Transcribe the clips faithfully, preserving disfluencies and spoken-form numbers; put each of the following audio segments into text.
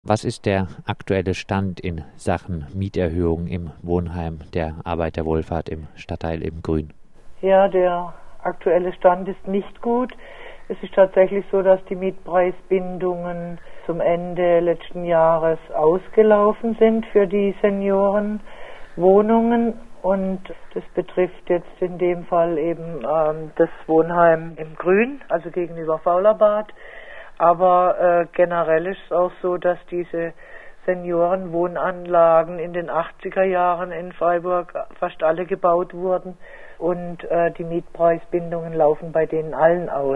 Was ist der aktuelle Stand in Sachen Mieterhöhung im Wohnheim der Arbeiterwohlfahrt im Stadtteil im Grün? Ja, der aktuelle Stand ist nicht gut. Es ist tatsächlich so, dass die Mietpreisbindungen zum Ende letzten Jahres ausgelaufen sind für die Seniorenwohnungen. Und das betrifft jetzt in dem Fall eben ähm, das Wohnheim im Grün, also gegenüber Faulerbad. Aber äh, generell ist es auch so, dass diese Seniorenwohnanlagen in den achtziger Jahren in Freiburg fast alle gebaut wurden und äh, die Mietpreisbindungen laufen bei denen allen aus.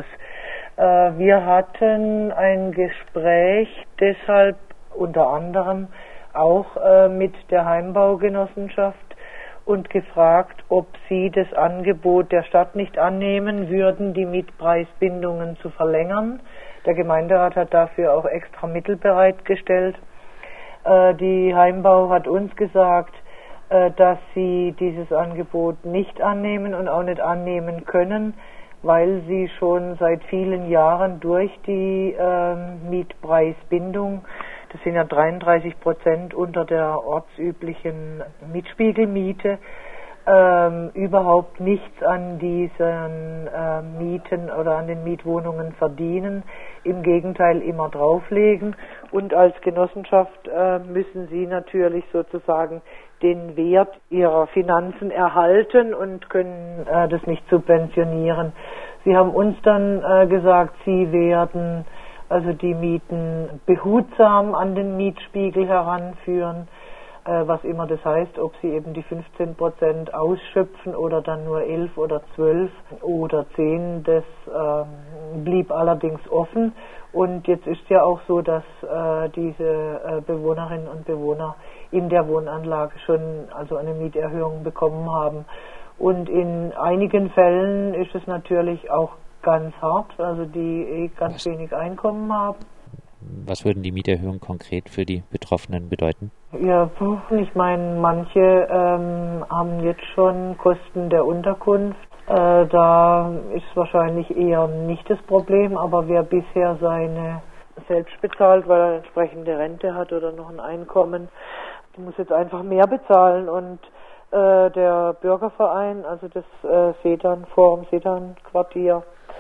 Äh, wir hatten ein Gespräch deshalb unter anderem auch äh, mit der Heimbaugenossenschaft und gefragt, ob sie das Angebot der Stadt nicht annehmen würden, die Mietpreisbindungen zu verlängern. Der Gemeinderat hat dafür auch extra Mittel bereitgestellt. Äh, die Heimbau hat uns gesagt, äh, dass sie dieses Angebot nicht annehmen und auch nicht annehmen können, weil sie schon seit vielen Jahren durch die äh, Mietpreisbindung, das sind ja dreiunddreißig Prozent unter der ortsüblichen Mietspiegelmiete, ähm, überhaupt nichts an diesen äh, Mieten oder an den Mietwohnungen verdienen, im Gegenteil immer drauflegen. Und als Genossenschaft äh, müssen sie natürlich sozusagen den Wert ihrer Finanzen erhalten und können äh, das nicht subventionieren. Sie haben uns dann äh, gesagt, sie werden also die Mieten behutsam an den Mietspiegel heranführen, äh, was immer das heißt, ob sie eben die fünfzehn Prozent ausschöpfen oder dann nur elf oder zwölf oder zehn, das äh, blieb allerdings offen. Und jetzt ist ja auch so, dass äh, diese äh, Bewohnerinnen und Bewohner in der Wohnanlage schon also eine Mieterhöhung bekommen haben. Und in einigen Fällen ist es natürlich auch ganz hart, also die eh ganz Was? wenig Einkommen haben. Was würden die Mieterhöhungen konkret für die Betroffenen bedeuten? Ja, ich meine, manche ähm, haben jetzt schon Kosten der Unterkunft. Äh, da ist wahrscheinlich eher nicht das Problem, aber wer bisher seine selbst bezahlt, weil er entsprechende Rente hat oder noch ein Einkommen, muss jetzt einfach mehr bezahlen. Und äh, der Bürgerverein, also das äh, Sedan, Forum Sedan Quartier,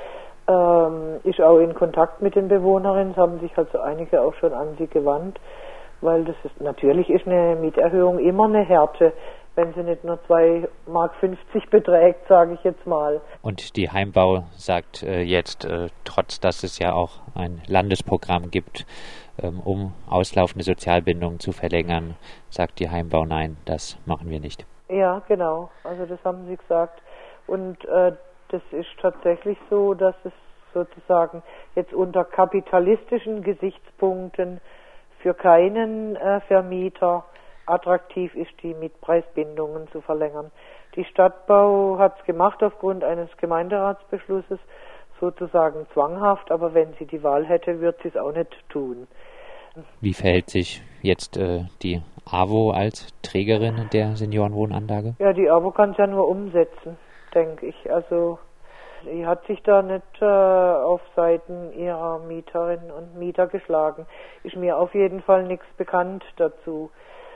ähm, ist auch in Kontakt mit den Bewohnerinnen. Es haben sich also einige auch schon an sie gewandt, weil das ist, natürlich ist eine Mieterhöhung immer eine Härte, wenn sie nicht nur zwei Mark fünfzig beträgt, sage ich jetzt mal. Und die Heimbau sagt äh, jetzt, äh, trotz dass es ja auch ein Landesprogramm gibt, ähm, um auslaufende Sozialbindungen zu verlängern, sagt die Heimbau, nein, das machen wir nicht. Ja, genau, also das haben sie gesagt. Und äh, das ist tatsächlich so, dass es sozusagen jetzt unter kapitalistischen Gesichtspunkten für keinen äh, Vermieter attraktiv ist, die Mietpreisbindungen zu verlängern. Die Stadtbau hat es gemacht aufgrund eines Gemeinderatsbeschlusses, sozusagen zwanghaft, aber wenn sie die Wahl hätte, wird sie es auch nicht tun. Wie verhält sich jetzt äh, die A W O als Trägerin der Seniorenwohnanlage? Ja, die A W O kann es ja nur umsetzen, denke ich. Also sie hat sich da nicht äh, auf Seiten ihrer Mieterinnen und Mieter geschlagen. Ist mir auf jeden Fall nichts bekannt dazu.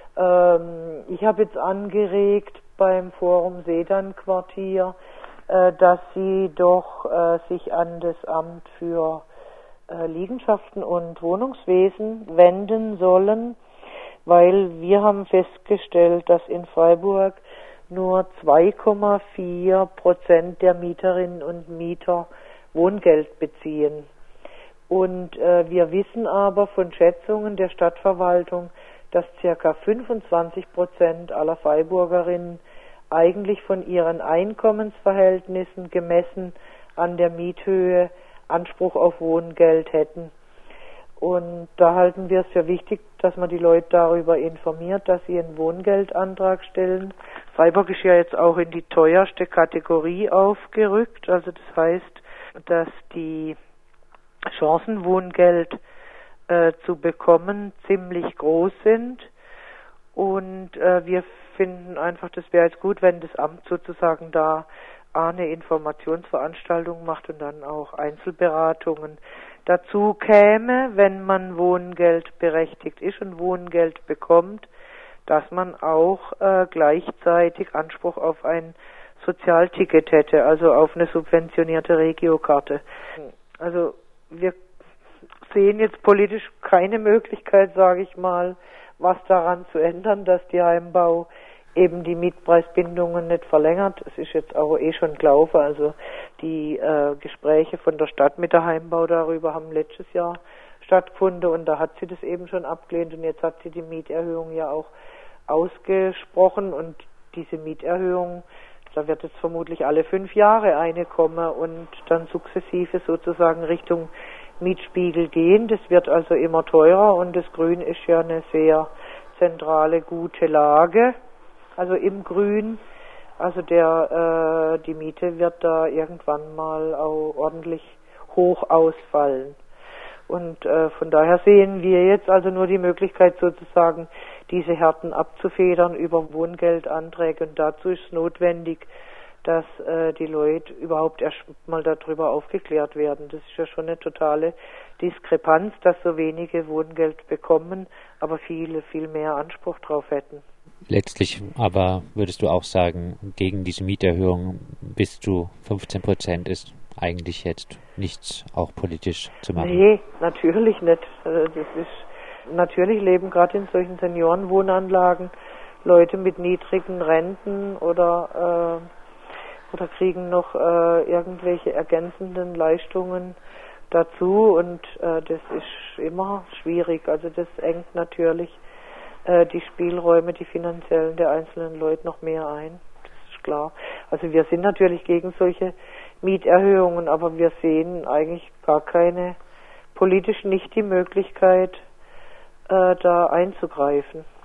Ähm, ich habe jetzt angeregt beim Forum Sedan Quartier, äh, dass sie doch äh, sich an das Amt für äh, Liegenschaften und Wohnungswesen wenden sollen, weil wir haben festgestellt, dass in Freiburg nur zwei Komma vier Prozent der Mieterinnen und Mieter Wohngeld beziehen. Und äh, wir wissen aber von Schätzungen der Stadtverwaltung, dass ca. fünfundzwanzig Prozent aller Freiburgerinnen eigentlich von ihren Einkommensverhältnissen gemessen an der Miethöhe Anspruch auf Wohngeld hätten. Und da halten wir es für wichtig, dass man die Leute darüber informiert, dass sie einen Wohngeldantrag stellen. Freiburg ist ja jetzt auch in die teuerste Kategorie aufgerückt. Also das heißt, dass die Chancen, Wohngeld äh, zu bekommen, ziemlich groß sind. Und äh, wir finden einfach, das wäre jetzt gut, wenn das Amt sozusagen da eine Informationsveranstaltung macht und dann auch Einzelberatungen. dazu käme, wenn man Wohngeld berechtigt ist und Wohngeld bekommt, dass man auch äh, gleichzeitig Anspruch auf ein Sozialticket hätte, also auf eine subventionierte Regiokarte. Also wir sehen jetzt politisch keine Möglichkeit, sage ich mal, was daran zu ändern, dass die Heimbau eben die Mietpreisbindungen nicht verlängert. Es ist jetzt auch eh schon gelaufen, also die äh, Gespräche von der Stadt mit der Heimbau darüber haben letztes Jahr stattgefunden und da hat sie das eben schon abgelehnt und jetzt hat sie die Mieterhöhung ja auch ausgesprochen und diese Mieterhöhung, da wird jetzt vermutlich alle fünf Jahre eine kommen und dann sukzessive sozusagen Richtung Mietspiegel gehen. Das wird also immer teurer und das Grün ist ja eine sehr zentrale, gute Lage, also im Grün. Also der äh, die Miete wird da irgendwann mal auch ordentlich hoch ausfallen. Und äh, von daher sehen wir jetzt also nur die Möglichkeit sozusagen, diese Härten abzufedern über Wohngeldanträge. Und dazu ist es notwendig, dass äh, die Leute überhaupt erst mal darüber aufgeklärt werden. Das ist ja schon eine totale Diskrepanz, dass so wenige Wohngeld bekommen, aber viele viel mehr Anspruch drauf hätten. Letztlich aber würdest du auch sagen, gegen diese Mieterhöhung bis zu fünfzehn Prozent ist eigentlich jetzt nichts auch politisch zu machen? Nee, natürlich nicht. Das ist, natürlich leben gerade in solchen Seniorenwohnanlagen Leute mit niedrigen Renten oder, äh, oder kriegen noch äh, irgendwelche ergänzenden Leistungen dazu und äh, das ist immer schwierig. Also das engt natürlich äh, die Spielräume, die finanziellen der einzelnen Leute noch mehr ein. Das ist klar. Also wir sind natürlich gegen solche Mieterhöhungen, aber wir sehen eigentlich gar keine, politisch nicht die Möglichkeit, äh, da einzugreifen.